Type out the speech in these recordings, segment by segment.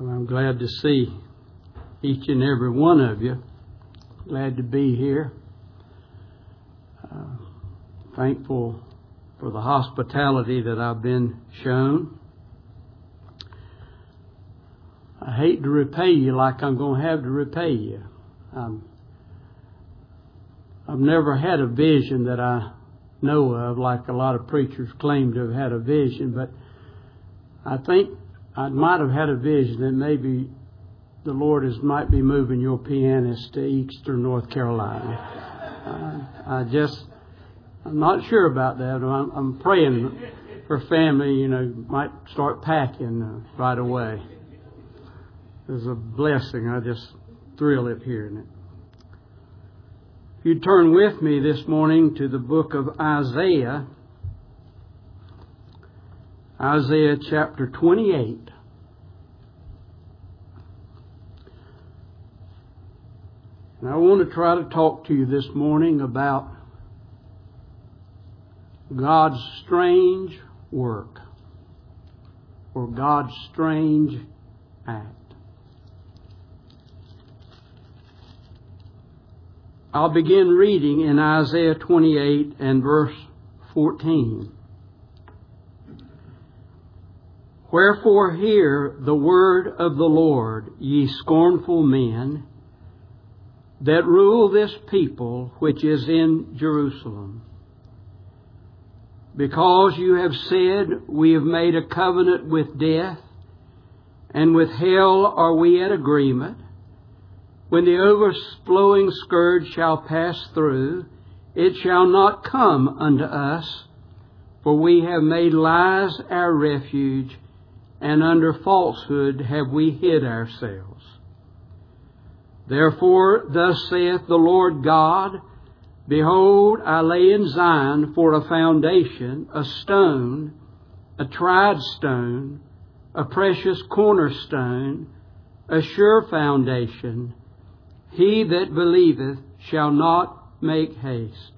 I'm glad to see each and every one of you. Glad to be here. Thankful for the hospitality that I've been shown. I hate to repay you like I'm going to have to repay you. I've never had a vision that I know of, like a lot of preachers claim to have had a vision, but I think I might have had a vision that maybe the Lord might be moving your pianist to Eastern North Carolina. I'm not sure about that. I'm praying for family, might start packing right away. It's a blessing. I just thrill at hearing it. If you turn with me this morning to the book of Isaiah, Isaiah chapter 28. And I want to try to talk to you this morning about God's strange work or God's strange act. I'll begin reading in Isaiah 28 and verse 14. Wherefore hear the word of the Lord, ye scornful men, that rule this people which is in Jerusalem. Because you have said, we have made a covenant with death, and with hell are we at agreement. When the overflowing scourge shall pass through, it shall not come unto us, for we have made lies our refuge, and under falsehood have we hid ourselves. Therefore, thus saith the Lord God, Behold, I lay in Zion for a foundation, a stone, a tried stone, a precious cornerstone, a sure foundation. He that believeth shall not make haste.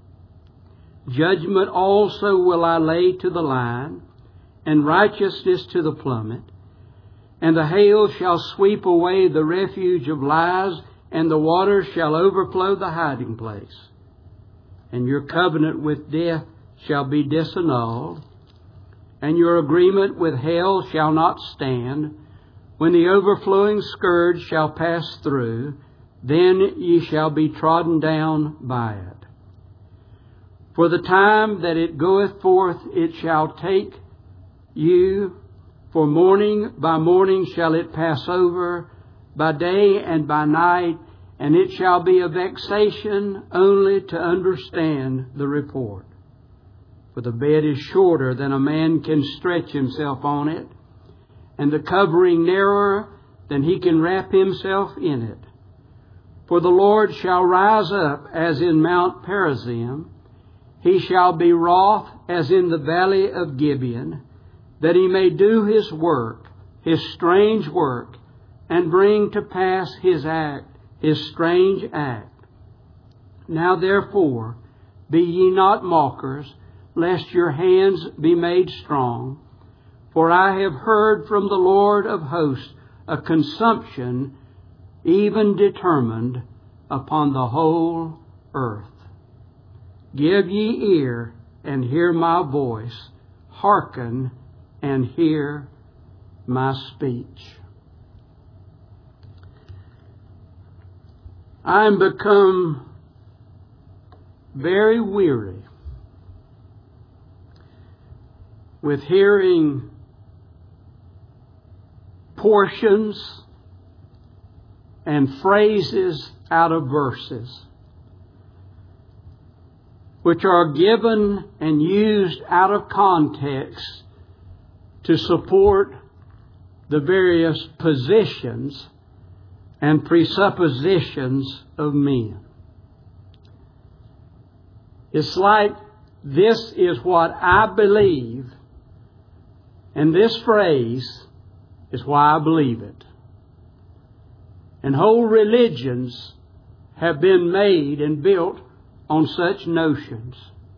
Judgment also will I lay to the line, and righteousness to the plummet. And the hail shall sweep away the refuge of lies, and the waters shall overflow the hiding place. And your covenant with death shall be disannulled, and your agreement with hell shall not stand. When the overflowing scourge shall pass through, then ye shall be trodden down by it. For the time that it goeth forth, it shall take you, for morning by morning shall it pass over, by day and by night, and it shall be a vexation only to understand the report. For the bed is shorter than a man can stretch himself on it, and the covering narrower than he can wrap himself in it. For the Lord shall rise up as in Mount Perazim, he shall be wroth as in the valley of Gibeon, that he may do his work, his strange work, and bring to pass his act, his strange act. Now therefore, be ye not mockers, lest your hands be made strong. For I have heard from the Lord of hosts a consumption even determined upon the whole earth. Give ye ear and hear my voice. Hearken and hear my speech. I am become very weary with hearing portions and phrases out of verses which are given and used out of context to support the various positions and presuppositions of men. It's like this is what I believe, and this phrase is why I believe it. And whole religions have been made and built on such notions.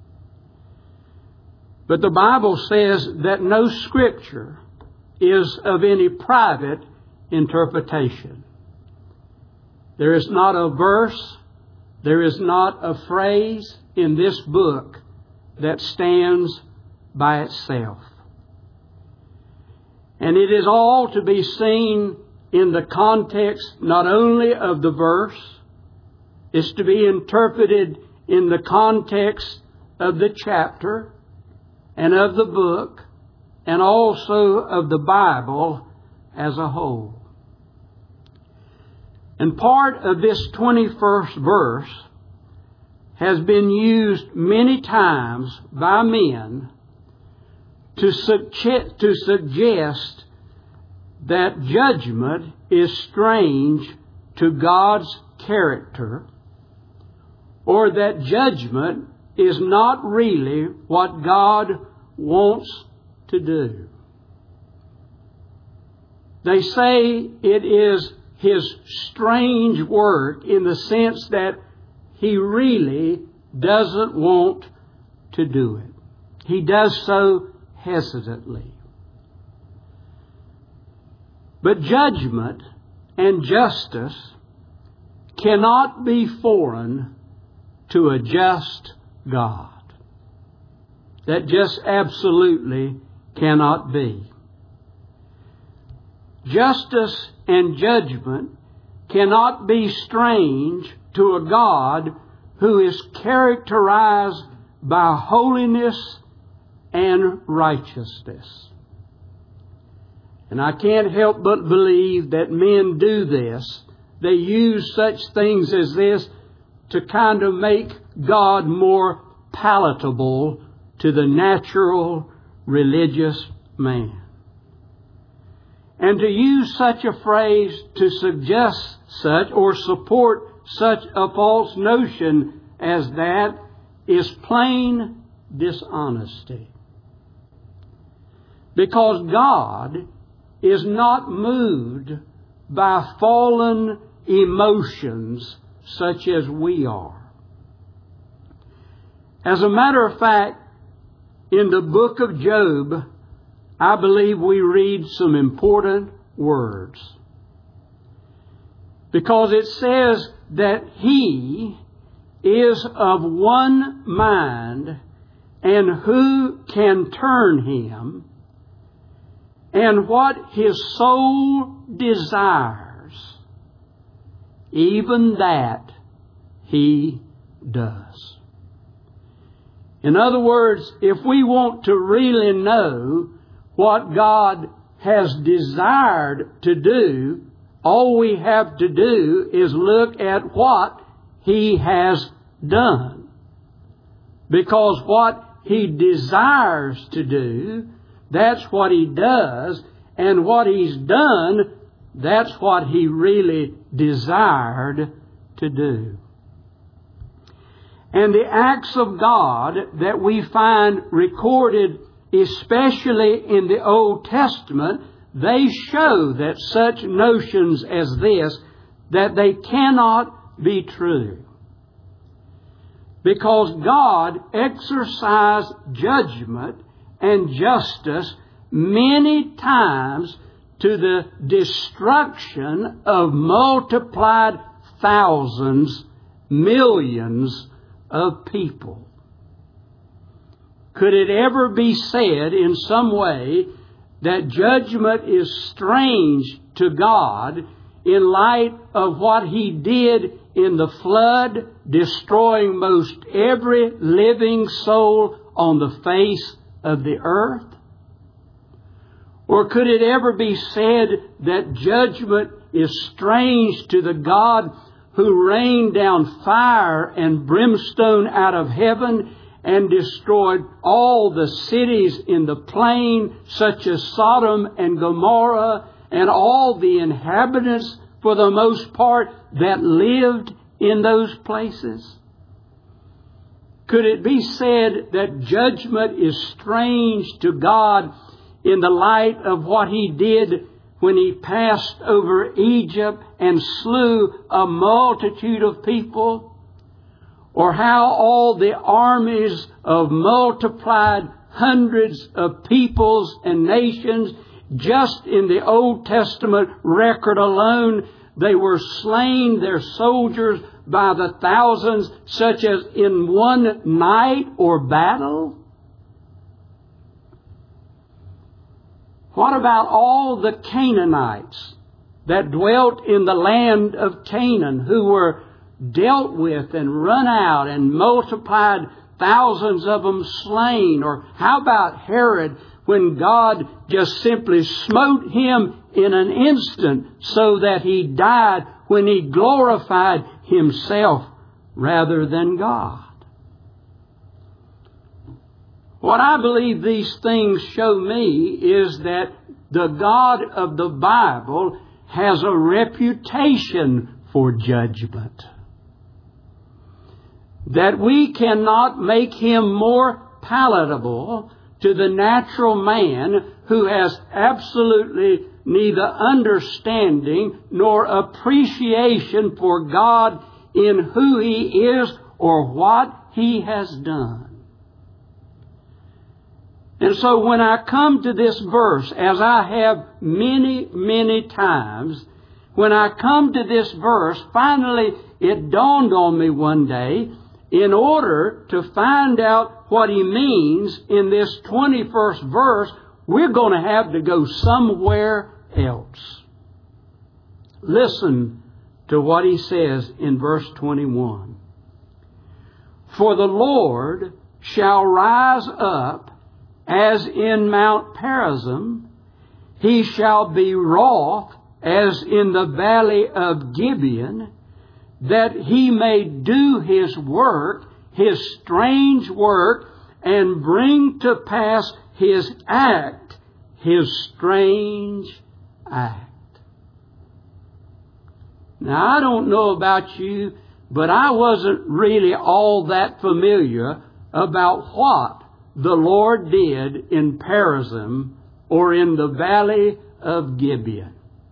But the Bible says that no scripture is of any private interpretation. There is not a verse, there is not a phrase in this book that stands by itself. And it is all to be seen in the context not only of the verse, it's to be interpreted in the context of the chapter and of the book and also of the Bible as a whole. And part of this 21st verse has been used many times by men to suggest that judgment is strange to God's character, or that judgment is not really what God wants to do. They say it is His strange work in the sense that He really doesn't want to do it. He does so hesitantly. But judgment and justice cannot be foreign to a just God. That just absolutely cannot be. Justice and judgment cannot be strange to a God who is characterized by holiness and righteousness. And I can't help but believe that men do this. They use such things as this to kind of make God more palatable to the natural religious man. And to use such a phrase to suggest such or support such a false notion as that is plain dishonesty. Because God is not moved by fallen emotions such as we are. As a matter of fact, in the book of Job, I believe we read some important words. Because it says that he is of one mind, and who can turn him? And what his soul desires, even that he does. In other words, if we want to really know what God has desired to do, all we have to do is look at what He has done. Because what He desires to do, that's what He does, and what He's done, that's what He really desired to do. And the acts of God that we find recorded, especially in the Old Testament, they show that such notions as this, that they cannot be true. Because God exercised judgment and justice many times to the destruction of multiplied thousands, millions of people. Could it ever be said in some way that judgment is strange to God in light of what He did in the flood, destroying most every living soul on the face of the earth? Or could it ever be said that judgment is strange to the God who rained down fire and brimstone out of heaven and destroyed all the cities in the plain, such as Sodom and Gomorrah, and all the inhabitants, for the most part, that lived in those places? Could it be said that judgment is strange to God in the light of what He did when He passed over Egypt and slew a multitude of people? Or how all the armies of multiplied hundreds of peoples and nations just in the Old Testament record alone, they were slain, their soldiers, by the thousands, such as in one night or battle? What about all the Canaanites that dwelt in the land of Canaan, who were dealt with and run out and multiplied, thousands of them slain? Or how about Herod, when God just simply smote him in an instant so that he died when he glorified himself rather than God? What I believe these things show me is that the God of the Bible has a reputation for judgment. That we cannot make Him more palatable to the natural man who has absolutely neither understanding nor appreciation for God in who He is or what He has done. And so when I come to this verse, as I have many, many times, when I come to this verse, finally it dawned on me one day, in order to find out what he means in this 21st verse, we're going to have to go somewhere else. Listen to what he says in verse 21. For the Lord shall rise up as in Mount Perazim, he shall be wroth as in the valley of Gibeon, that he may do his work, his strange work, and bring to pass his act, his strange act. Now, I don't know about you, but I wasn't really all that familiar about what the Lord did in Perazim or in the valley of Gibeon.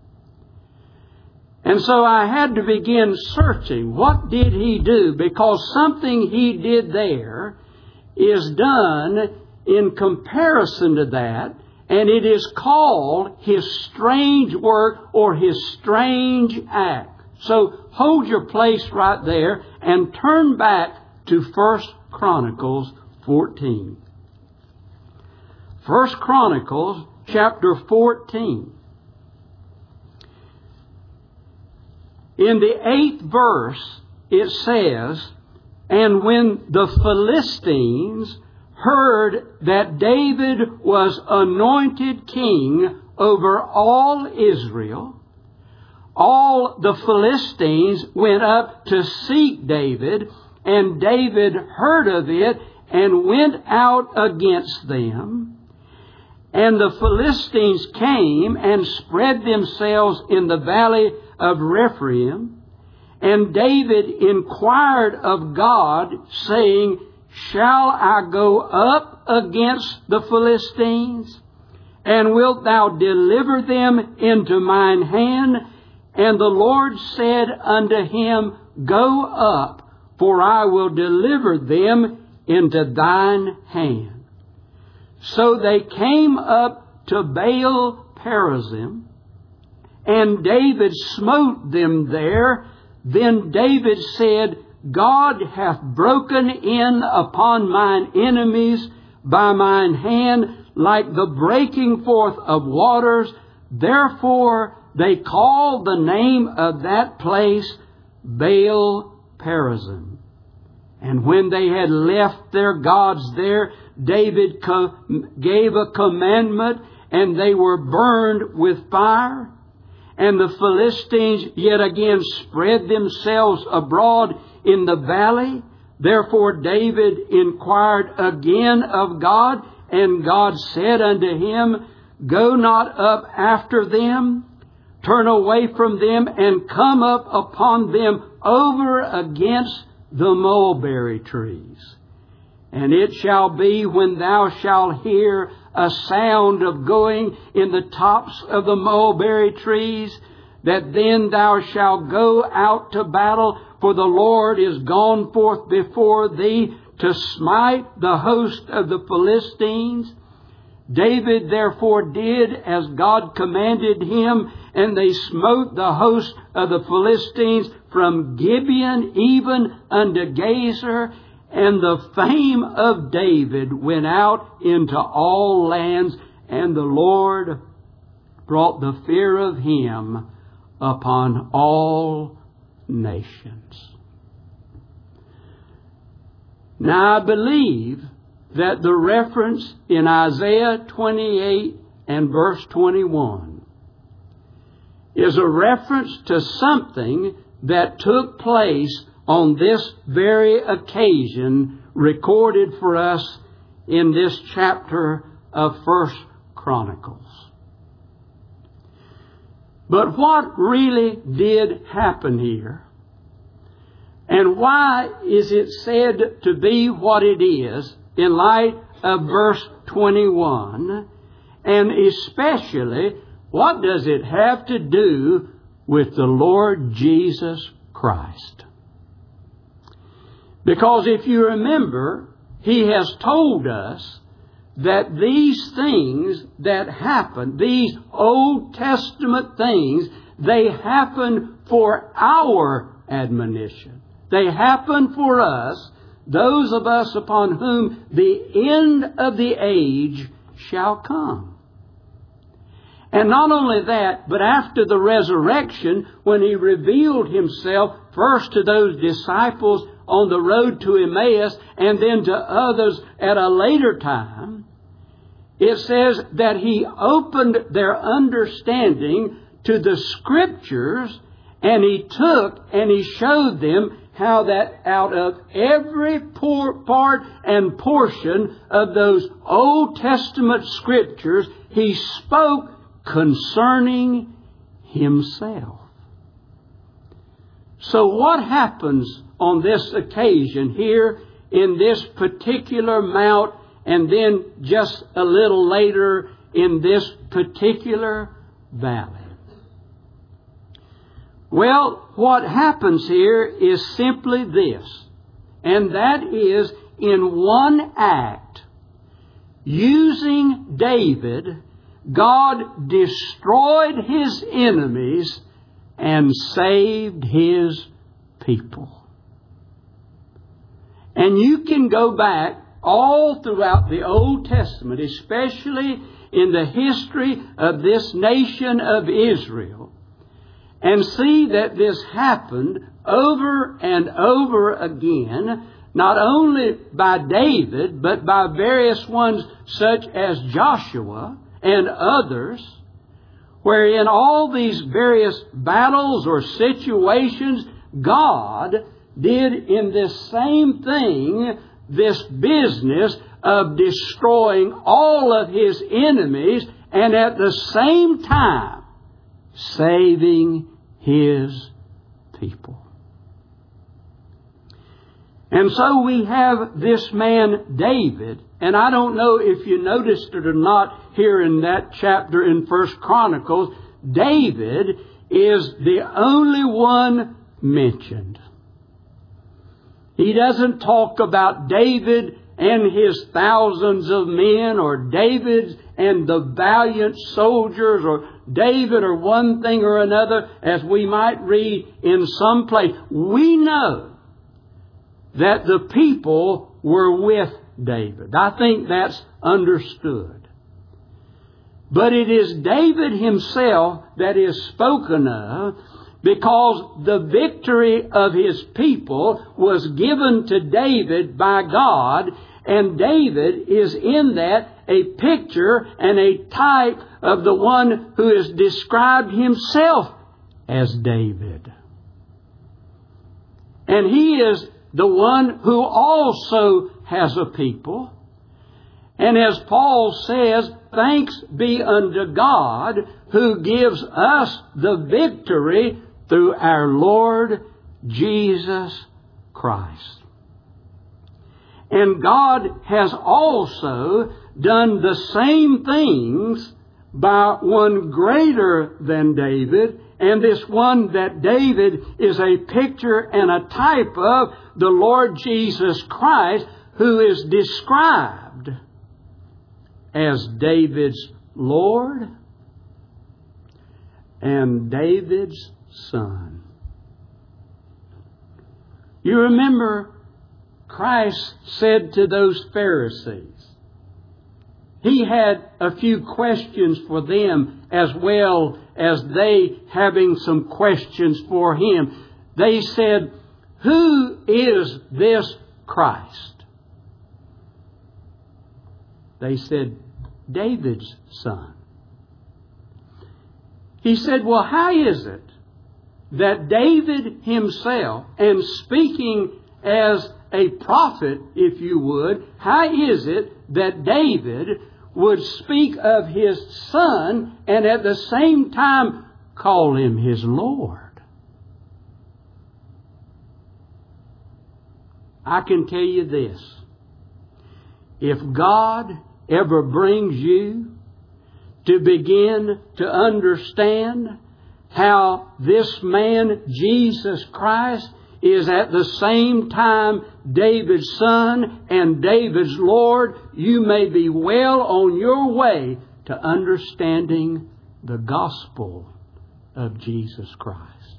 And so I had to begin searching. What did He do? Because something He did there is done in comparison to that, and it is called His strange work or His strange act. So hold your place right there and turn back to 1 Chronicles 14. 1 Chronicles chapter 14. In the 8th verse, it says, And when the Philistines heard that David was anointed king over all Israel, all the Philistines went up to seek David, and David heard of it and went out against them. And the Philistines came and spread themselves in the valley of Rephaim. And David inquired of God, saying, Shall I go up against the Philistines? And wilt thou deliver them into mine hand? And the Lord said unto him, Go up, for I will deliver them into thine hand. So they came up to Baal Perazim, and David smote them there. Then David said, God hath broken in upon mine enemies by mine hand like the breaking forth of waters. Therefore they called the name of that place Baal Perazim. And when they had left their gods there, David gave a commandment, and they were burned with fire. And the Philistines yet again spread themselves abroad in the valley. Therefore David inquired again of God, and God said unto him, Go not up after them, turn away from them, and come up upon them over against the mulberry trees. And it shall be when thou shalt hear a sound of going in the tops of the mulberry trees, that then thou shalt go out to battle, for the Lord is gone forth before thee to smite the host of the Philistines. David therefore did as God commanded him, and they smote the host of the Philistines from Gibeon even unto Gezer, and the fame of David went out into all lands, and the Lord brought the fear of him upon all nations. Now I believe that the reference in Isaiah 28 and verse 21 is a reference to something that took place on this very occasion recorded for us in this chapter of 1 Chronicles. But what really did happen here? And why is it said to be what it is in light of verse 21? And especially, what does it have to do with the Lord Jesus Christ? Because if you remember, He has told us that these things that happen, these Old Testament things, they happen for our admonition. They happen for us, those of us upon whom the end of the age shall come. And not only that, but after the resurrection, when He revealed Himself first to those disciples on the road to Emmaus and then to others at a later time, it says that He opened their understanding to the Scriptures, and He took and He showed them how that out of every part and portion of those Old Testament Scriptures, He spoke concerning Himself. So what happens on this occasion here in this particular mount, and then just a little later in this particular valley? Well, what happens here is simply this, and that is in one act, using David, God destroyed His enemies and saved His people. And you can go back all throughout the Old Testament, especially in the history of this nation of Israel, and see that this happened over and over again, not only by David, but by various ones such as Joshua and others, where in all these various battles or situations, God did in this same thing, this business of destroying all of His enemies, and at the same time saving His people. And so we have this man David, and I don't know if you noticed it or not here in that chapter in 1 Chronicles, David is the only one mentioned. He doesn't talk about David and his thousands of men, or David and the valiant soldiers, or David or one thing or another, as we might read in some place. We know that the people were with David. I think that's understood. But it is David himself that is spoken of, because the victory of his people was given to David by God, and David is in that a picture and a type of the one who has described himself as David. And he is the one who also has a people. And as Paul says, thanks be unto God who gives us the victory through our Lord Jesus Christ. And God has also done the same things by one greater than David, and this one that David is a picture and a type of, the Lord Jesus Christ, who is described as David's Lord and David's Son. You remember Christ said to those Pharisees, He had a few questions for them as well as they having some questions for Him. They said, "Who is this Christ?" They said, "David's son." He said, "Well, how is it that David himself, and speaking as a prophet, if you would, how is it that David would speak of his son and at the same time call him his Lord?" I can tell you this. If God ever brings you to begin to understand how this man, Jesus Christ, is at the same time David's son and David's Lord, you may be well on your way to understanding the gospel of Jesus Christ.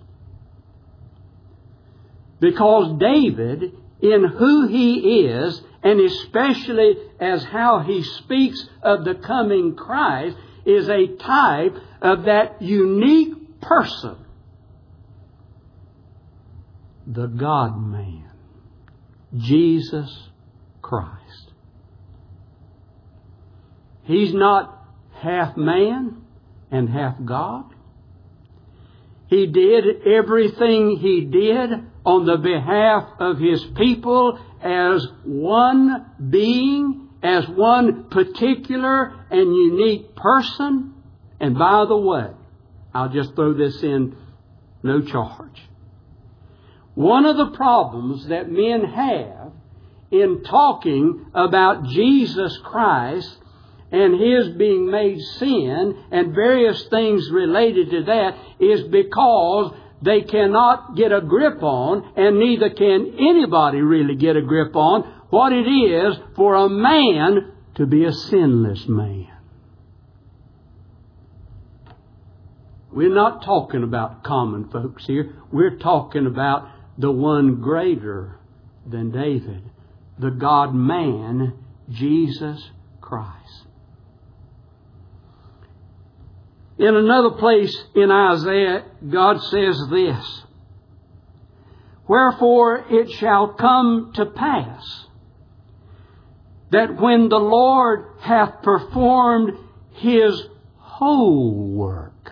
Because David, in who he is, and especially as how he speaks of the coming Christ, is a type of that unique person, the God-man, Jesus Christ. He's not half man and half God. He did everything He did on the behalf of His people as one being, as one particular and unique person. And by the way, I'll just throw this in, no charge. One of the problems that men have in talking about Jesus Christ and His being made sin and various things related to that is because they cannot get a grip on, and neither can anybody really get a grip on, what it is for a man to be a sinless man. We're not talking about common folks here. We're talking about the one greater than David, the God-man, Jesus Christ. In another place in Isaiah, God says this, "Wherefore it shall come to pass that when the Lord hath performed His whole work."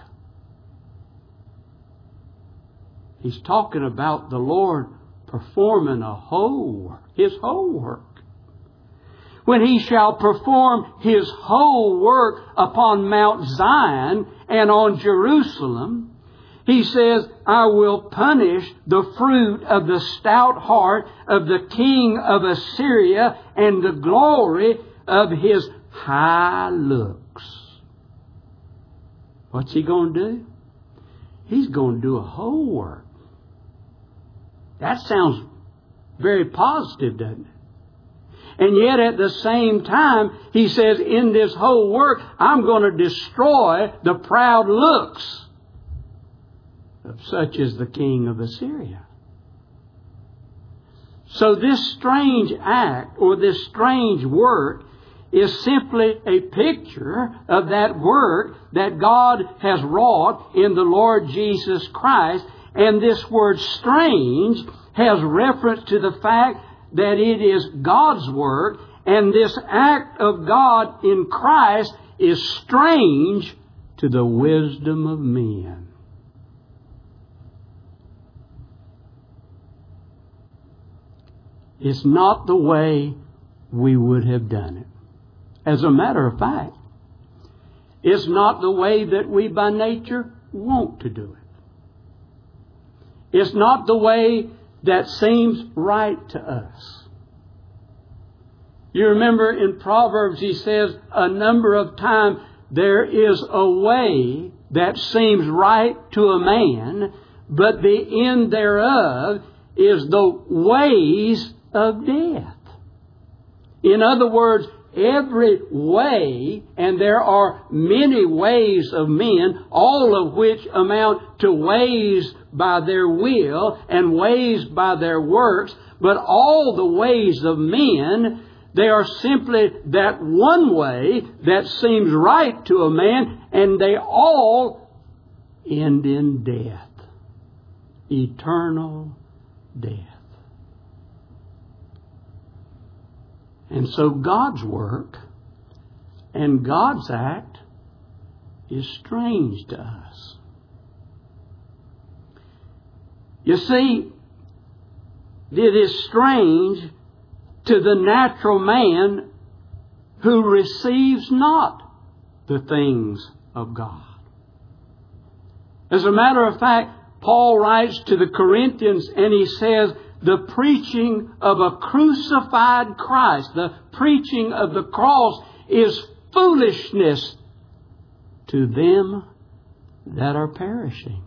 He's talking about the Lord performing a whole work, His whole work. When He shall perform His whole work upon Mount Zion and on Jerusalem, He says, "I will punish the fruit of the stout heart of the king of Assyria and the glory of his high looks." What's He going to do? He's going to do a whole work. That sounds very positive, doesn't it? And yet at the same time, He says, in this whole work, I'm going to destroy the proud looks of such as the king of Assyria. So this strange act or this strange work is simply a picture of that work that God has wrought in the Lord Jesus Christ. And this word strange has reference to the fact that it is God's work, and this act of God in Christ is strange to the wisdom of men. It's not the way we would have done it. As a matter of fact, it's not the way that we by nature want to do it. It's not the way that seems right to us. You remember in Proverbs He says a number of times, there is a way that seems right to a man, but the end thereof is the ways of death. In other words, every way, and there are many ways of men, all of which amount to ways by their will and ways by their works, but all the ways of men, they are simply that one way that seems right to a man, and they all end in death. Eternal death. And so God's work and God's act is strange to us. You see, it is strange to the natural man who receives not the things of God. As a matter of fact, Paul writes to the Corinthians and he says, the preaching of a crucified Christ, the preaching of the cross, is foolishness to them that are perishing.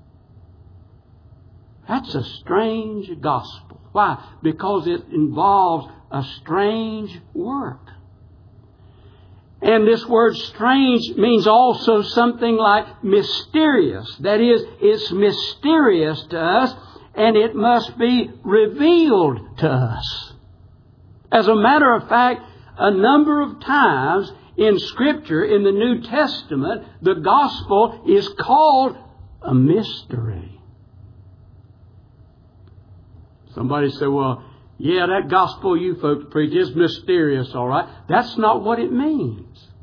That's a strange gospel. Why? Because it involves a strange work. And this word strange means also something like mysterious. That is, it's mysterious to us and it must be revealed to us. As a matter of fact, a number of times in Scripture, in the New Testament, the gospel is called a mystery. Somebody say, well, yeah, that gospel you folks preach is mysterious, all right. That's not what it means.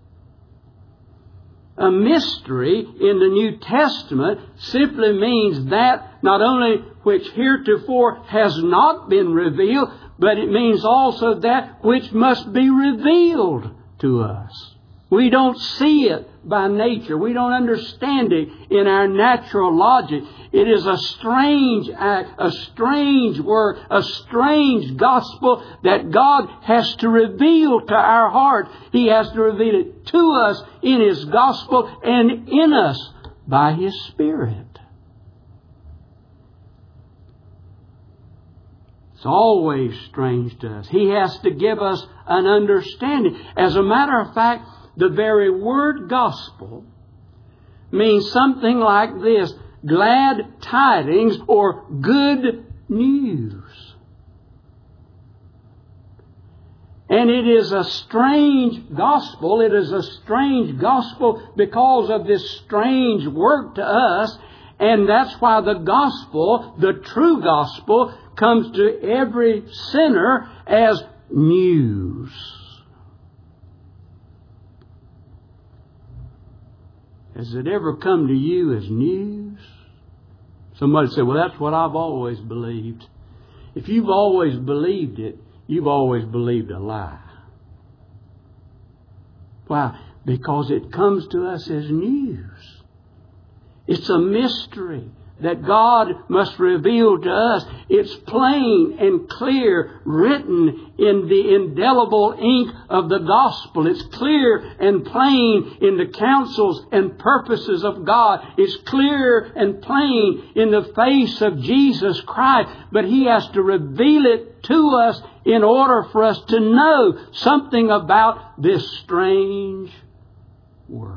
A mystery in the New Testament simply means that not only which heretofore has not been revealed, but it means also that which must be revealed to us. We don't see it by nature. We don't understand it in our natural logic. It is a strange act, a strange work, a strange gospel that God has to reveal to our heart. He has to reveal it to us in His gospel and in us by His Spirit. It's always strange to us. He has to give us an understanding. As a matter of fact, the very word gospel means something like this: glad tidings or good news. And it is a strange gospel. It is a strange gospel because of this strange work to us. And that's why the gospel, the true gospel, comes to every sinner as news. Has it ever come to you as news? Somebody said, well, that's what I've always believed. If you've always believed it, you've always believed a lie. Why? Because it comes to us as news. It's a mystery that God must reveal to us. It's plain and clear, written in the indelible ink of the gospel. It's clear and plain in the counsels and purposes of God. It's clear and plain in the face of Jesus Christ. But He has to reveal it to us in order for us to know something about this strange work.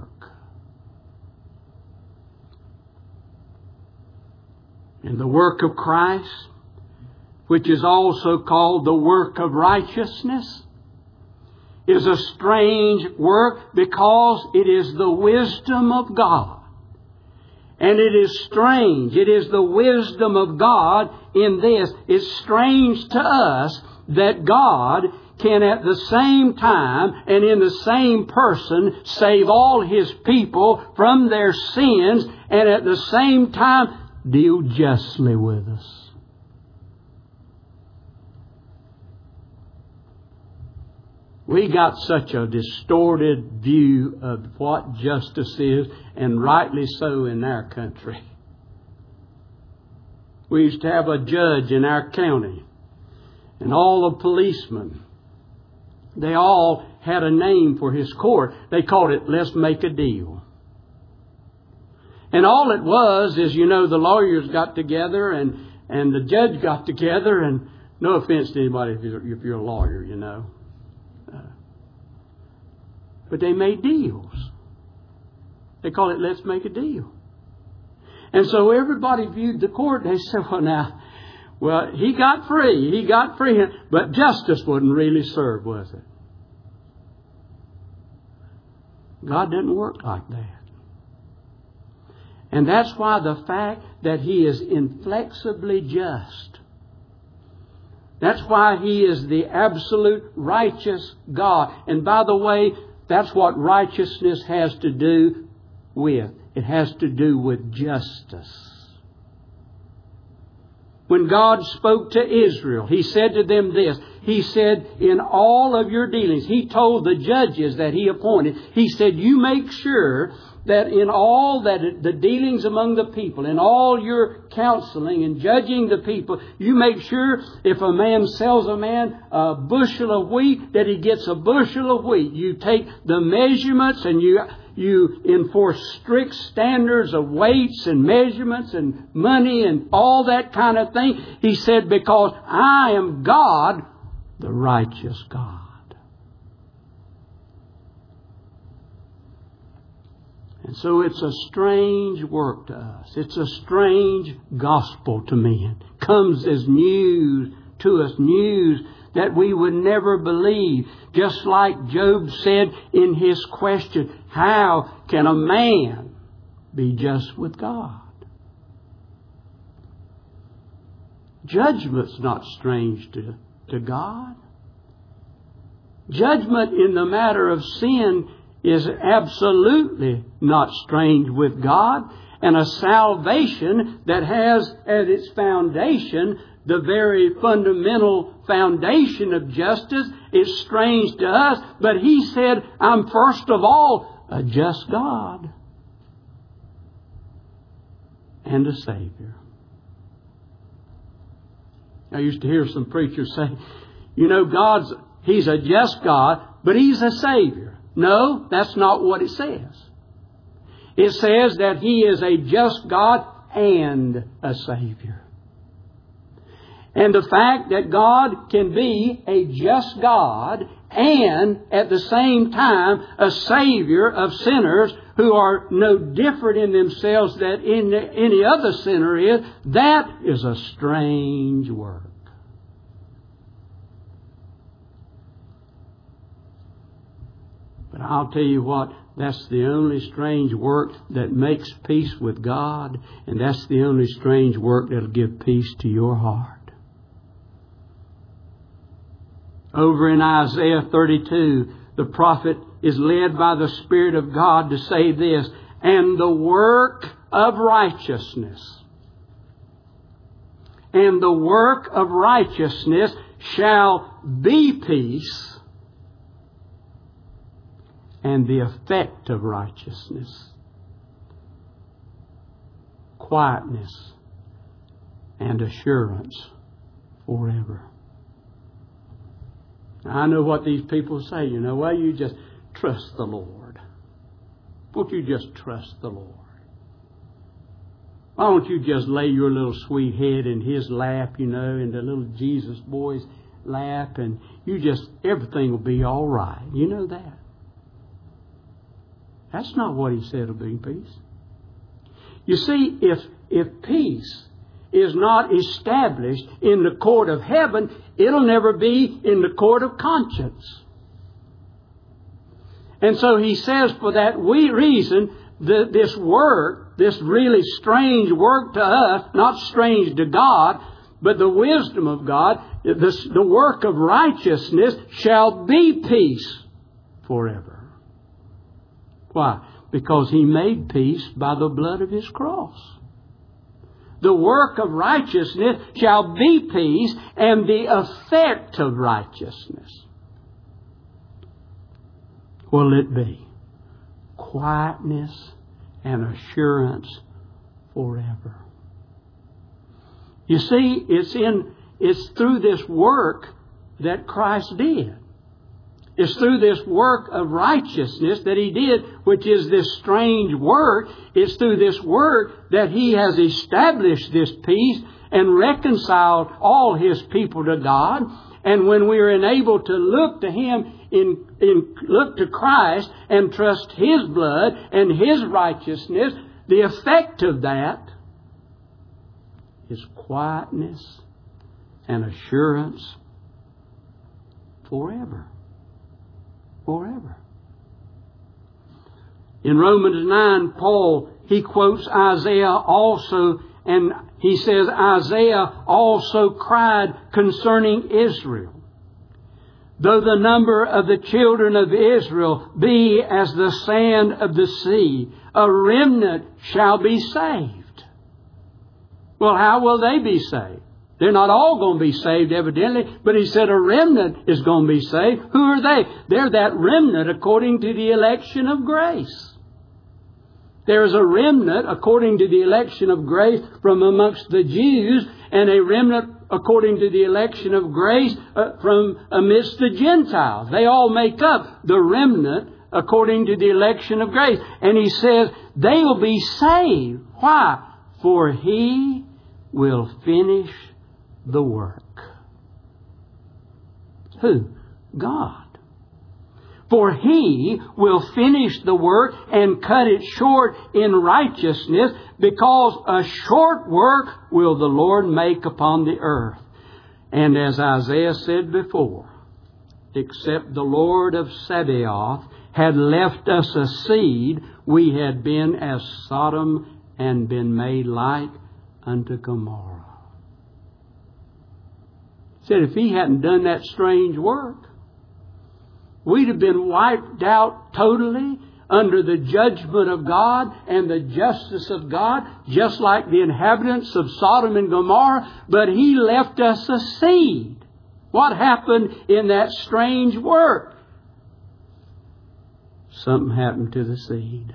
And the work of Christ, which is also called the work of righteousness, is a strange work because it is the wisdom of God. And it is strange. It is the wisdom of God in this. It's strange to us that God can at the same time and in the same person save all His people from their sins and at the same time deal justly with us. We got such a distorted view of what justice is, and rightly so in our country. We used to have a judge in our county, and all the policemen, they all had a name for his court. They called it, let's make a deal. And all it was is, the lawyers got together and the judge got together, and no offense to anybody if you're a lawyer, But they made deals. They call it, let's make a deal. And so everybody viewed the court. They said, well, he got free. But justice wouldn't really serve, was it? God doesn't work like that. And that's why the fact that He is inflexibly just. That's why He is the absolute righteous God. And by the way, that's what righteousness has to do with. It has to do with justice. When God spoke to Israel, He said to them this. He said, in all of your dealings, He told the judges that He appointed, He said, you make sure that in all that the dealings among the people, in all your counseling and judging the people, you make sure if a man sells a man a bushel of wheat, that he gets a bushel of wheat. You take the measurements and you enforce strict standards of weights and measurements and money and all that kind of thing. He said, because I am God, the righteous God. And so it's a strange work to us. It's a strange gospel to men. Comes as news to us, news that we would never believe. Just like Job said in his question, how can a man be just with God? Judgment's not strange to God. Judgment in the matter of sin is absolutely not strange with God. And a salvation that has as its foundation the very fundamental foundation of justice is strange to us. But He said, I'm first of all a just God and a Savior. I used to hear some preachers say, He's a just God, but He's a Savior. No, that's not what it says. It says that He is a just God and a Savior. And the fact that God can be a just God and at the same time a Savior of sinners who are no different in themselves than any other sinner is, that is a strange work. But I'll tell you what, that's the only strange work that makes peace with God, and that's the only strange work that'll give peace to your heart. Over in Isaiah 32, the prophet is led by the Spirit of God to say this, and the work of righteousness, and the work of righteousness shall be peace, and the effect of righteousness, quietness and assurance forever. Now, I know what these people say, you just trust the Lord. Won't you just trust the Lord? Why don't you just lay your little sweet head in His lap, in the little Jesus boy's lap, and everything will be all right. You know that. That's not what He said will be peace. You see, if peace is not established in the court of heaven, it'll never be in the court of conscience. And so He says for that reason, this work, this really strange work to us, not strange to God, but the wisdom of God, the work of righteousness shall be peace forever. Why? Because He made peace by the blood of His cross. The work of righteousness shall be peace, and the effect of righteousness will it be quietness and assurance forever. You see, it's through this work that Christ did. It's through this work of righteousness that He did, which is this strange work. It's through this work that He has established this peace and reconciled all His people to God. And when we are enabled to look to Him look to Christ and trust His blood and His righteousness, the effect of that is quietness and assurance forever. Forever. In Romans 9, Paul, he quotes Isaiah also, and he says, Isaiah also cried concerning Israel. Though the number of the children of Israel be as the sand of the sea, a remnant shall be saved. Well, how will they be saved? They're not all going to be saved, evidently, but he said a remnant is going to be saved. Who are they? They're that remnant according to the election of grace. There is a remnant according to the election of grace from amongst the Jews, and a remnant according to the election of grace from amidst the Gentiles. They all make up the remnant according to the election of grace. And he says they will be saved. Why? For He will finish the work. Who? God. For He will finish the work and cut it short in righteousness, because a short work will the Lord make upon the earth. And as Isaiah said before, except the Lord of Sabaoth had left us a seed, we had been as Sodom and been made like unto Gomorrah. He said if He hadn't done that strange work, we'd have been wiped out totally under the judgment of God and the justice of God, just like the inhabitants of Sodom and Gomorrah. But He left us a seed. What happened in that strange work? Something happened to the seed.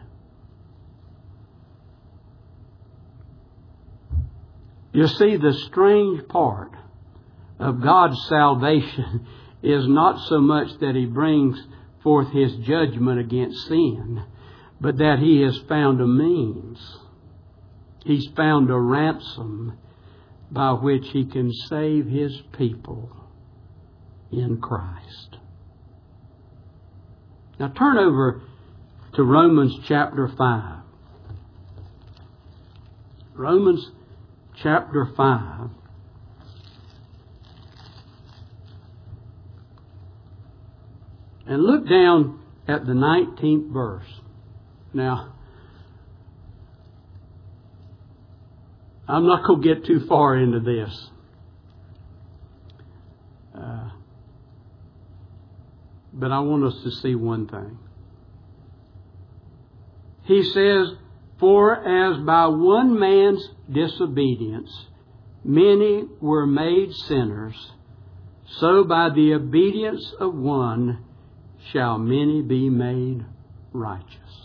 You see, the strange part of God's salvation is not so much that He brings forth His judgment against sin, but that He has found a means. He's found a ransom by which He can save His people in Christ. Now turn over to Romans chapter 5. Romans chapter 5. And look down at the 19th verse. Now, I'm not going to get too far into this. But I want us to see one thing. He says, for as by one man's disobedience many were made sinners, so by the obedience of one shall many be made righteous.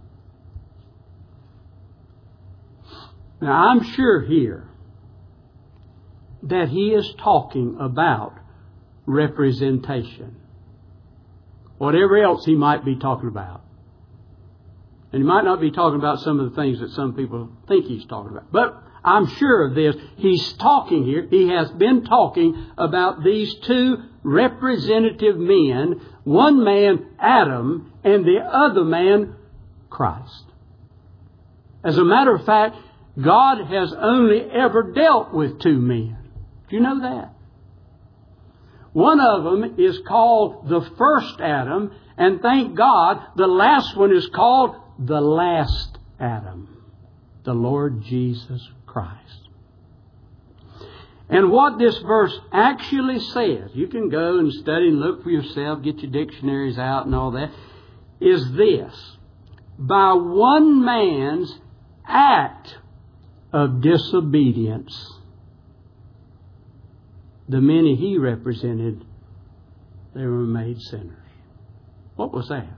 Now, I'm sure here that he is talking about representation. Whatever else he might be talking about. And he might not be talking about some of the things that some people think he's talking about. But I'm sure of this. He's talking here. He has been talking about these two representative men. One man, Adam, and the other man, Christ. As a matter of fact, God has only ever dealt with two men. Do you know that? One of them is called the first Adam, and thank God, the last one is called the last Adam, the Lord Jesus Christ. And what this verse actually says, you can go and study and look for yourself, get your dictionaries out and all that, is this: by one man's act of disobedience, the many he represented, they were made sinners. What was that?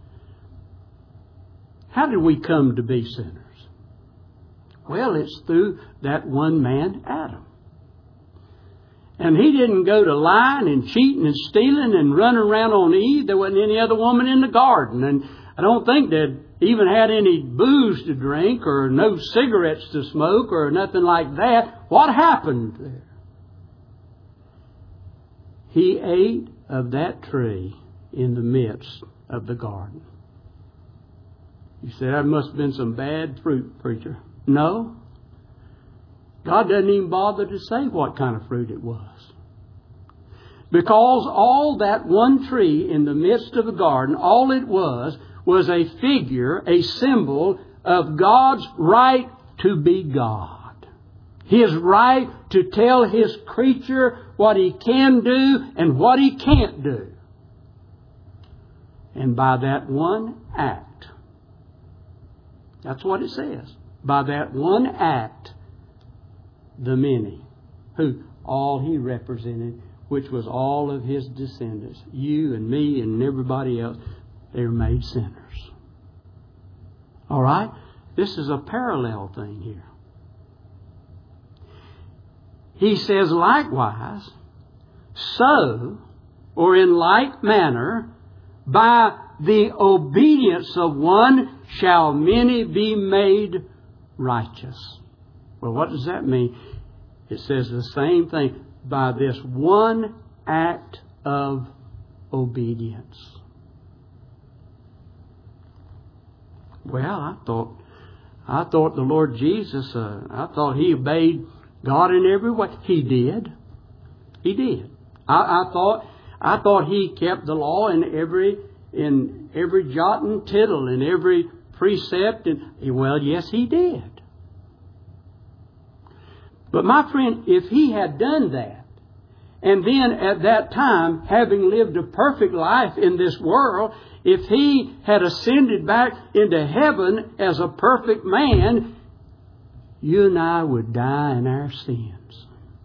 How did we come to be sinners? Well, it's through that one man, Adam. And he didn't go to lying and cheating and stealing and running around on Eve. There wasn't any other woman in the garden. And I don't think they'd even had any booze to drink or no cigarettes to smoke or nothing like that. What happened there? He ate of that tree in the midst of the garden. You say, that must have been some bad fruit, preacher. No. God doesn't even bother to say what kind of fruit it was. Because all that one tree in the midst of the garden, all it was a figure, a symbol of God's right to be God. His right to tell His creature what He can do and what He can't do. And by that one act, that's what it says. By that one act, the many, who all He represented, which was all of His descendants, you and me and everybody else, they were made sinners. All right? This is a parallel thing here. He says, likewise, so, or in like manner, by the obedience of one shall many be made righteous. Well, what does that mean? It says the same thing. By this one act of obedience. Well, I thought the Lord Jesus, I thought He obeyed God in every way. He did. He did. I thought He kept the law in every jot and tittle, in every precept. And well, yes, He did. But my friend, if He had done that, and then at that time, having lived a perfect life in this world, if He had ascended back into heaven as a perfect man, you and I would die in our sins.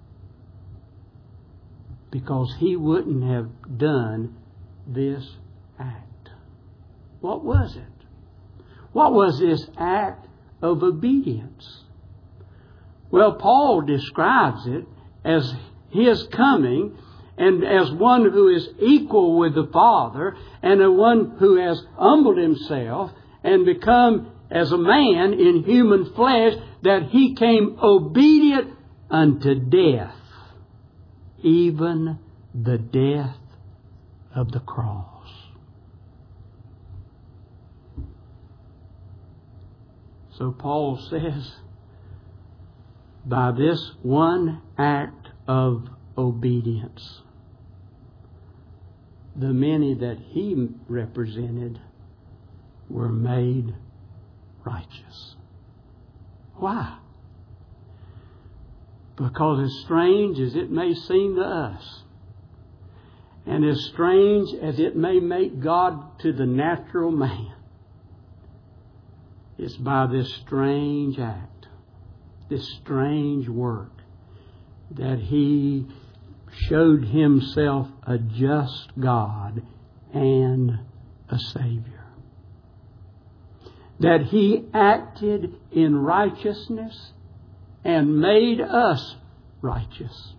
Because He wouldn't have done this act. What was it? What was this act of obedience? Well, Paul describes it as His coming, and as one who is equal with the Father, and a one who has humbled Himself and become as a man in human flesh, that He came obedient unto death, even the death of the cross. So Paul says, by this one act of obedience, the many that He represented were made righteous. Why? Because as strange as it may seem to us, and as strange as it may make God to the natural man, it's by this strange act, this strange work, that He showed Himself a just God and a Savior. That He acted in righteousness and made us righteous.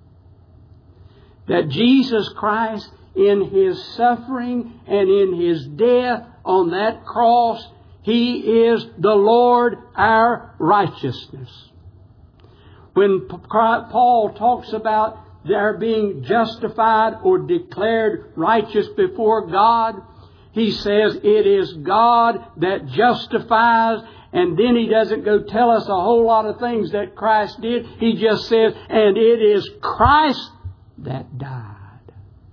That Jesus Christ, in His suffering and in His death on that cross, He is the Lord our righteousness. When Paul talks about their being justified or declared righteous before God, he says it is God that justifies, and then he doesn't go tell us a whole lot of things that Christ did. He just says, and it is Christ that died.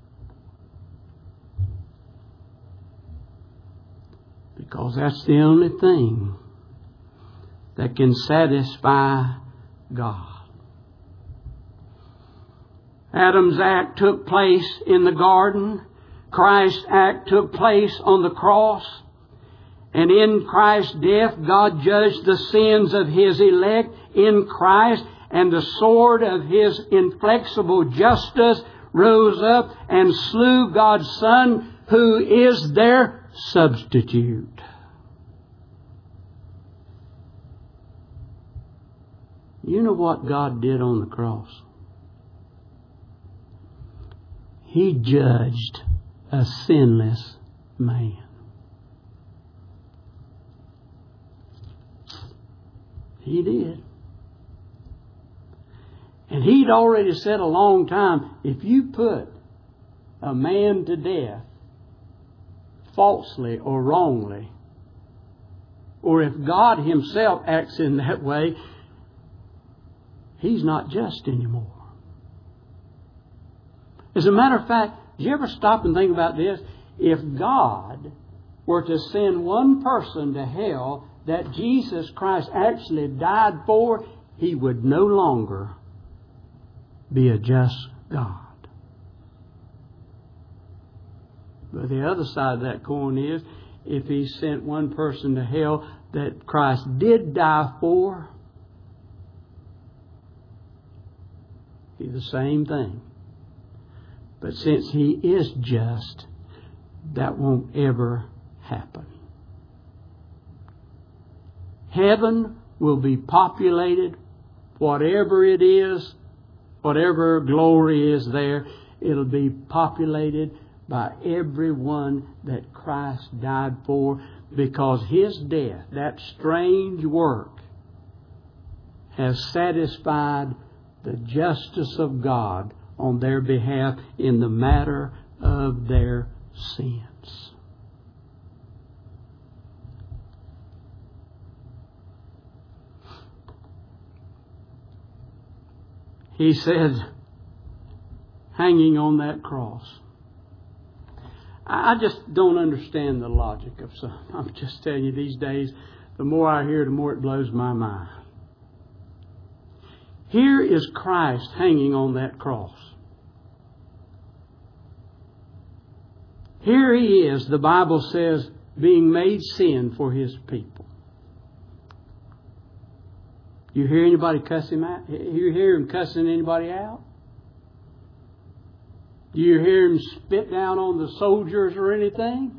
Because that's the only thing that can satisfy God. Adam's act took place in the garden. Christ's act took place on the cross. And in Christ's death, God judged the sins of His elect in Christ. And the sword of His inflexible justice rose up and slew God's Son, who is their substitute. You know what God did on the cross? He judged a sinless man. He did. And He'd already said a long time, if you put a man to death, falsely or wrongly, or if God Himself acts in that way, He's not just anymore. As a matter of fact, did you ever stop and think about this? If God were to send one person to hell that Jesus Christ actually died for, He would no longer be a just God. But the other side of that coin is, if He sent one person to hell that Christ did die for, He's the same thing. But since He is just, that won't ever happen. Heaven will be populated, whatever it is, whatever glory is there, it'll be populated by everyone that Christ died for, because His death, that strange work, has satisfied the justice of God on their behalf in the matter of their sins. He said, hanging on that cross. I just don't understand the logic of some. I'm just telling you, these days, the more I hear, the more it blows my mind. Here is Christ hanging on that cross. Here He is, the Bible says, being made sin for His people. You hear anybody cuss Him out? You hear Him cussing anybody out? Do you hear Him spit down on the soldiers or anything?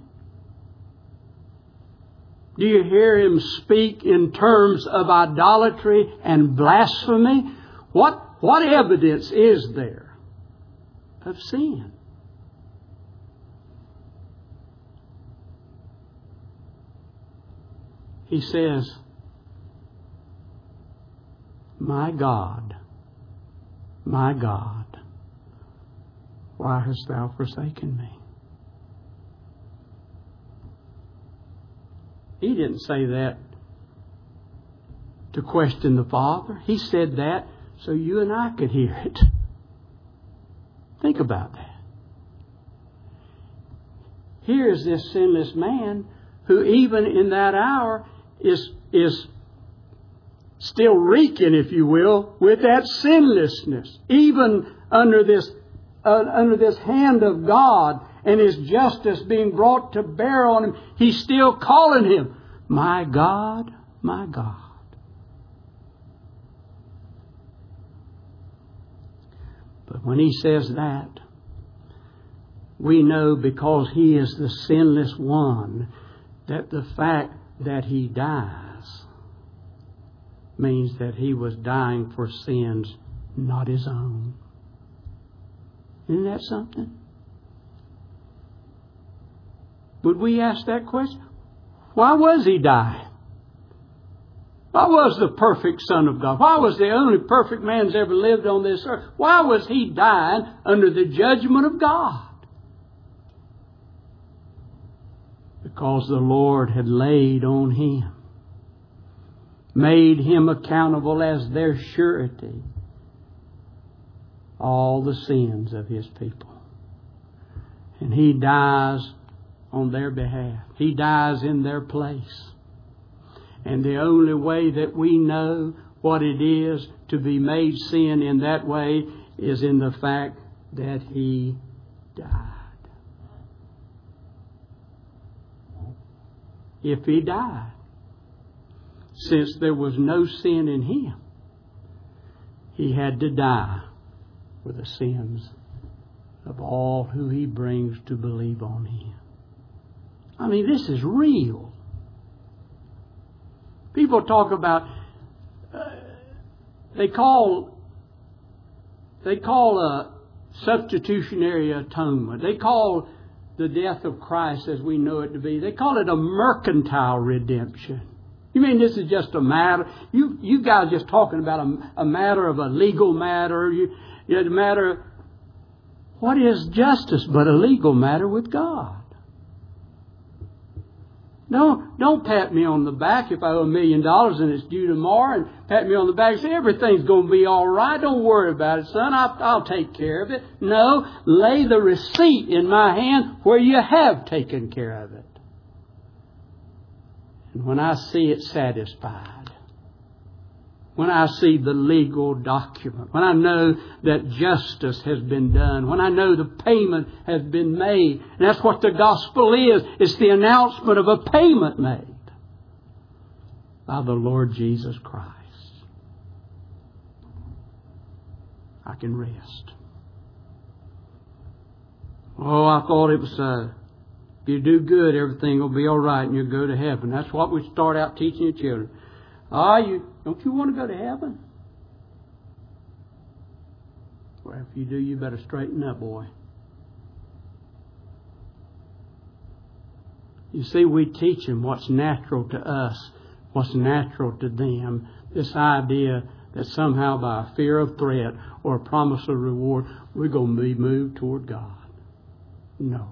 Do you hear Him speak in terms of idolatry and blasphemy? What evidence is there of sin? He says, my God, why hast Thou forsaken me? He didn't say that to question the Father. He said that so you and I could hear it. Think about that. Here is this sinless man who even in that hour is still reeking, if you will, with that sinlessness. Even under this hand of God and His justice being brought to bear on him, He's still calling Him, my God, my God. But when He says that, we know, because He is the sinless one, that the fact that He dies means that He was dying for sins not His own. Isn't that something? Would we ask that question? Why was He dying? Why was the perfect Son of God? Why was the only perfect man that's ever lived on this earth? Why was He dying under the judgment of God? Because the Lord had laid on Him, made Him accountable as their surety, all the sins of His people. And He dies on their behalf. He dies in their place. And the only way that we know what it is to be made sin in that way is in the fact that He died. If He died, since there was no sin in Him, He had to die for the sins of all who He brings to believe on Him. I mean, this is real. People talk about, they call a substitutionary atonement. They call the death of Christ as we know it to be, they call it a mercantile redemption. You mean this is just a matter? You guys just talking about a matter of a legal matter. The matter. What is justice but a legal matter with God? Don't pat me on the back if I owe $1 million and it's due tomorrow, and pat me on the back and say, everything's going to be all right. Don't worry about it, son. I'll take care of it. No, lay the receipt in my hand where you have taken care of it. And when I see it satisfied, when I see the legal document, when I know that justice has been done, when I know the payment has been made, and that's what the gospel is. It's the announcement of a payment made by the Lord Jesus Christ. I can rest. Oh, I thought it was if you do good, everything will be all right and you'll go to heaven. That's what we start out teaching your children. Don't you want to go to heaven? Well, if you do, you better straighten up, boy. You see, we teach them what's natural to us, what's natural to them. This idea that somehow by a fear of threat or a promise of reward, we're going to be moved toward God. No.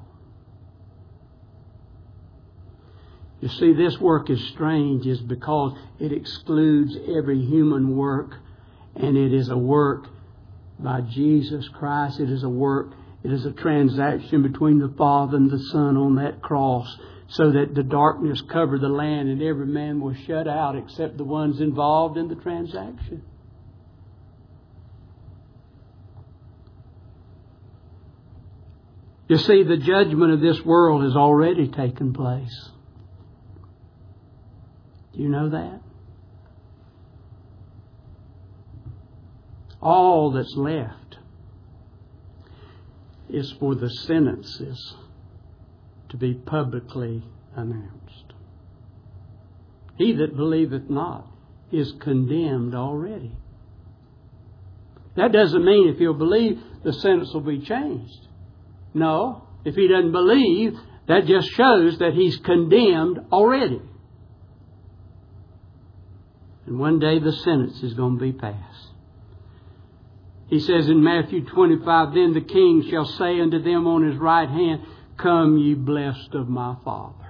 You see, this work is strange is because it excludes every human work, and it is a work by Jesus Christ. It is a transaction between the Father and the Son on that cross, so that the darkness covered the land and every man was shut out except the ones involved in the transaction. You see, the judgment of this world has already taken place. Do you know that? All that's left is for the sentences to be publicly announced. He that believeth not is condemned already. That doesn't mean if he'll believe, the sentence will be changed. No, if he doesn't believe, that just shows that he's condemned already. And one day the sentence is going to be passed. He says in Matthew 25, then the king shall say unto them on his right hand, come ye blessed of my Father.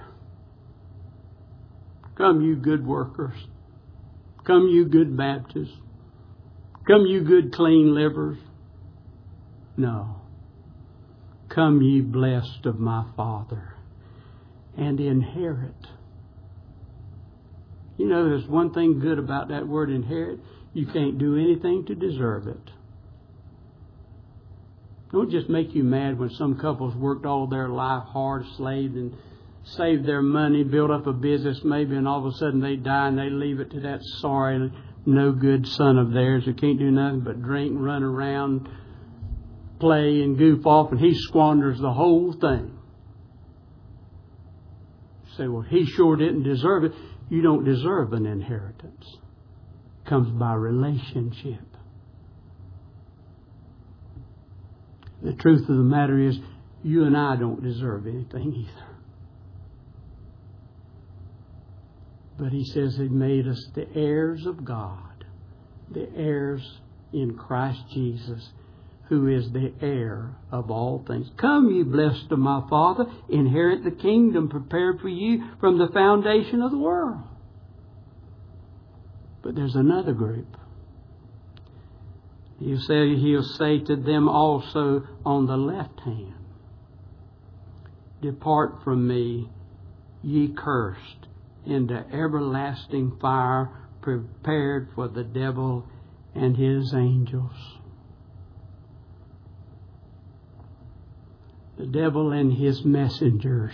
Come you good workers. Come you good Baptists. Come you good clean livers. No. Come ye blessed of my Father and inherit. You know, there's one thing good about that word inherit. You can't do anything to deserve it. Don't just make you mad when some couples worked all their life hard, slaved and saved their money, built up a business maybe, and all of a sudden they die and they leave it to that sorry, no good son of theirs who can't do nothing but drink and run around, play and goof off, and he squanders the whole thing. You say, well, he sure didn't deserve it. You don't deserve an inheritance. It comes by relationship. The truth of the matter is, you and I don't deserve anything either. But he says he made us the heirs of God, the heirs in Christ Jesus, who is the heir of all things. Come, ye blessed of my Father, inherit the kingdom prepared for you from the foundation of the world. But there's another group. He'll say to them also on the left hand, depart from me, ye cursed, into everlasting fire prepared for the devil and his angels. The devil and his messengers.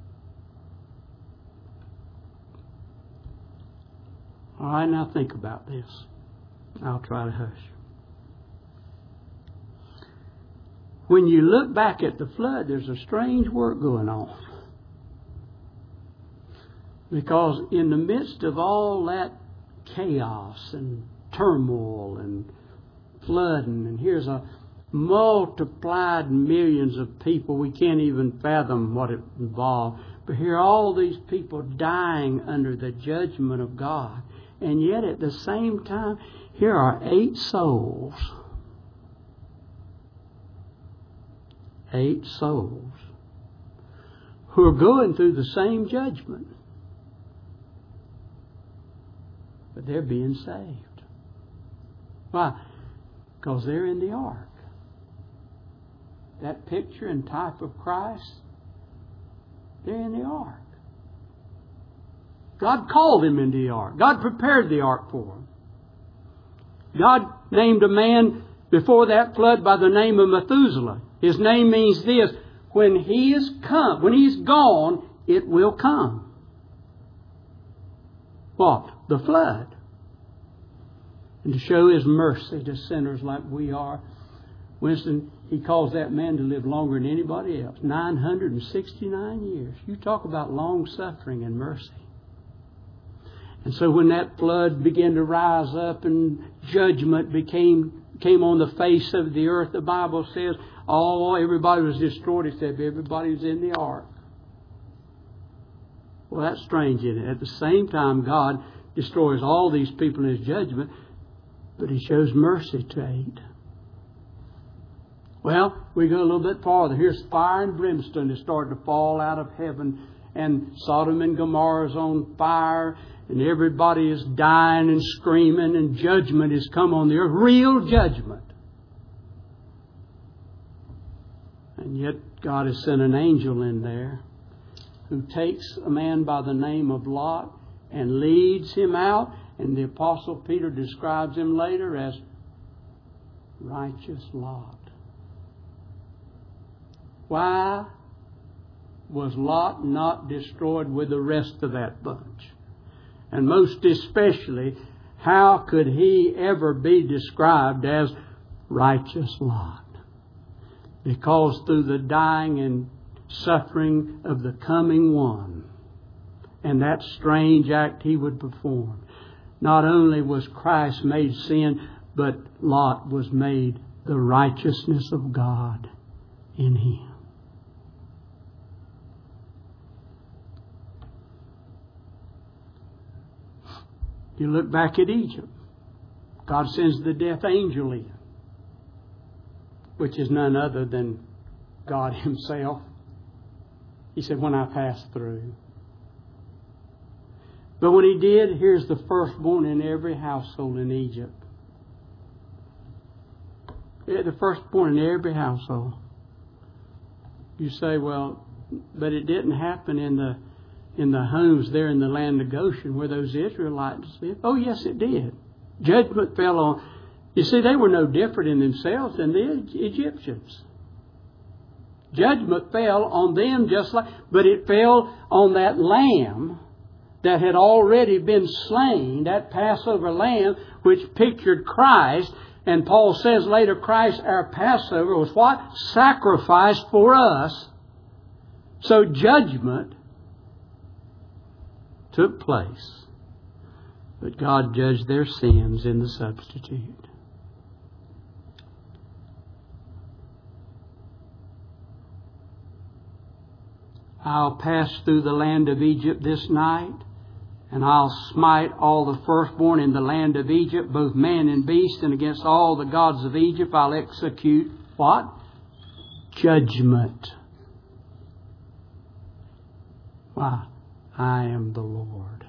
All right, now think about this. I'll try to hush. When you look back at the flood, there's a strange work going on. Because in the midst of all that chaos and turmoil and flooding, and here's a multiplied millions of people, we can't even fathom what it involved. But here are all these people dying under the judgment of God. And yet at the same time, here are 8 souls. 8 souls who are going through the same judgment. but they're being saved. Why? Because they're in the ark. That picture and type of Christ, they're in the ark. God called them into the ark. God prepared the ark for them. God named a man before that flood by the name of Methuselah. His name means this: when he is come, when he's gone, it will come. What? The flood. And to show His mercy to sinners like we are. Winston, he calls that man to live longer than anybody else. 969 years. You talk about long suffering and mercy. And so when that flood began to rise up and judgment came on the face of the earth, the Bible says, everybody was destroyed except everybody was in the ark. Well, that's strange, isn't it? At the same time, God destroys all these people in His judgment, but He shows mercy to 8. Well, we go a little bit farther. Here's fire and brimstone that started to fall out of heaven, and Sodom and Gomorrah is on fire, and everybody is dying and screaming, and judgment has come on the earth. Real judgment. And yet God has sent an angel in there who takes a man by the name of Lot and leads him out. And the Apostle Peter describes him later as righteous Lot. Why was Lot not destroyed with the rest of that bunch? And most especially, how could he ever be described as righteous Lot? Because through the dying and suffering of the coming one, and that strange act He would perform, not only was Christ made sin, but Lot was made the righteousness of God in him. You look back at Egypt. God sends the death angel in, which is none other than God Himself. He said, when I pass through. But when He did, here's the firstborn in every household in Egypt. The firstborn in every household. You say, well, but it didn't happen in the homes there in the land of Goshen where those Israelites lived. Oh, yes, it did. Judgment fell on. You see, they were no different in themselves than the Egyptians. Judgment fell on them but it fell on that lamb that had already been slain, that Passover lamb, which pictured Christ. And Paul says later, Christ, our Passover, was what? Sacrificed for us. So judgment took place. But God judged their sins in the substitute. I'll pass through the land of Egypt this night, and I'll smite all the firstborn in the land of Egypt, both man and beast, and against all the gods of Egypt I'll execute what? Judgment. Why? I am the Lord.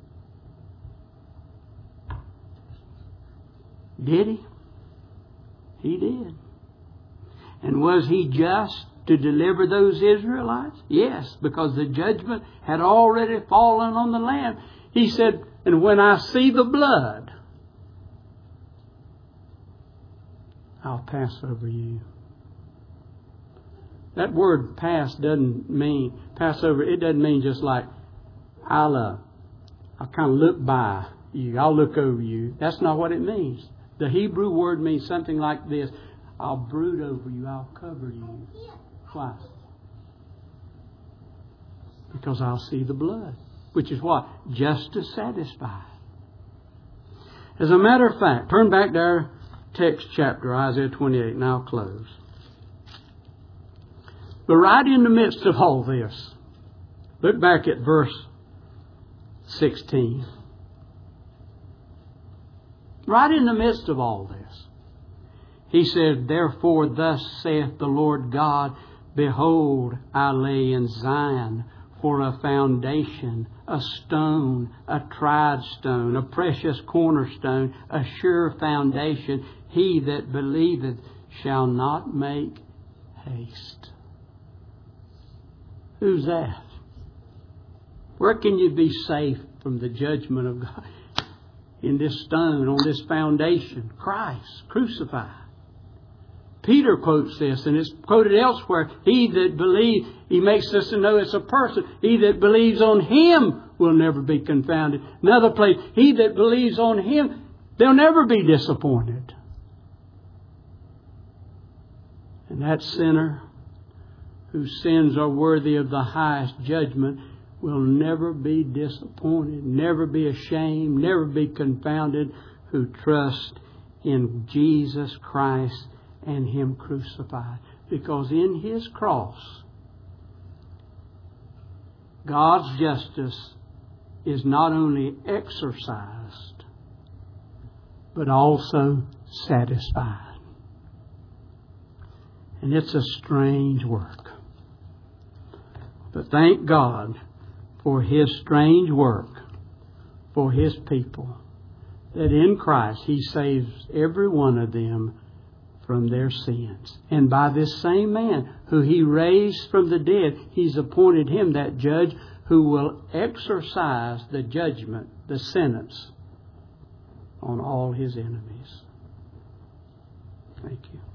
Did He? He did. And was He just to deliver those Israelites? Yes, because the judgment had already fallen on the land. He said, and when I see the blood, I'll pass over you. That word pass doesn't mean, pass over, it doesn't mean just like, I'll kind of look by you. I'll look over you. That's not what it means. The Hebrew word means something like this. I'll brood over you. I'll cover you. Why? Because I'll see the blood. Which is what? Just to satisfy. As a matter of fact, turn back to our text chapter, Isaiah 28, and I'll close. But right in the midst of all this, look back at verse 16. Right in the midst of all this, He said, therefore thus saith the Lord God, behold, I lay in Zion for a foundation, a stone, a tried stone, a precious cornerstone, a sure foundation. He that believeth shall not make haste. Who's that? Where can you be safe from the judgment of God? In this stone, on this foundation, Christ crucified. Peter quotes this, and it's quoted elsewhere. He that believes, he makes us to know it's a person. He that believes on Him will never be confounded. Another place, he that believes on Him, they'll never be disappointed. And that sinner whose sins are worthy of the highest judgment will never be disappointed, never be ashamed, never be confounded, who trust in Jesus Christ and Him crucified. Because in His cross, God's justice is not only exercised, but also satisfied. And it's a strange work. But thank God for His strange work for His people, that in Christ He saves every one of them from their sins. And by this same man who He raised from the dead, He's appointed Him that judge who will exercise the judgment, the sentence on all His enemies. Thank you.